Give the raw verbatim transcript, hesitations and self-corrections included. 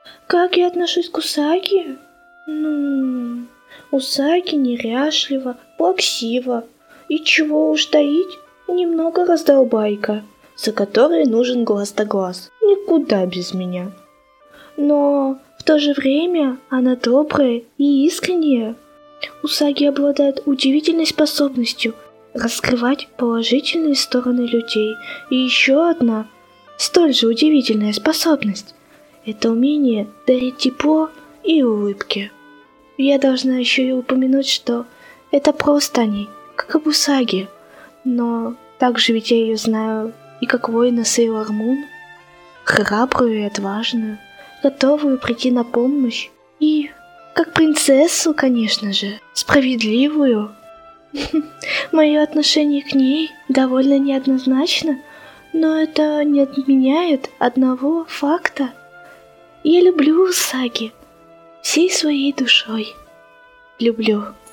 Как я отношусь к Усаги? Ну, Усаги неряшлива, плаксива. И чего уж таить, немного раздолбайка, за которой нужен глаз да глаз. Никуда без меня. Но в то же время она добрая и искренняя. Усаги обладает удивительной способностью раскрывать положительные стороны людей. И еще одна, столь же удивительная способность – это умение дарить тепло и улыбки. Я должна еще и упомянуть, что это просто о ней, как об Усаги. Но также ведь я ее знаю и как воина Сейлор Мун, храбрую и отважную, готовую прийти на помощь, и как принцессу, конечно же, справедливую. Мое отношение к ней довольно неоднозначно, но это не отменяет одного факта. Я люблю Усаги всей своей душой. Люблю.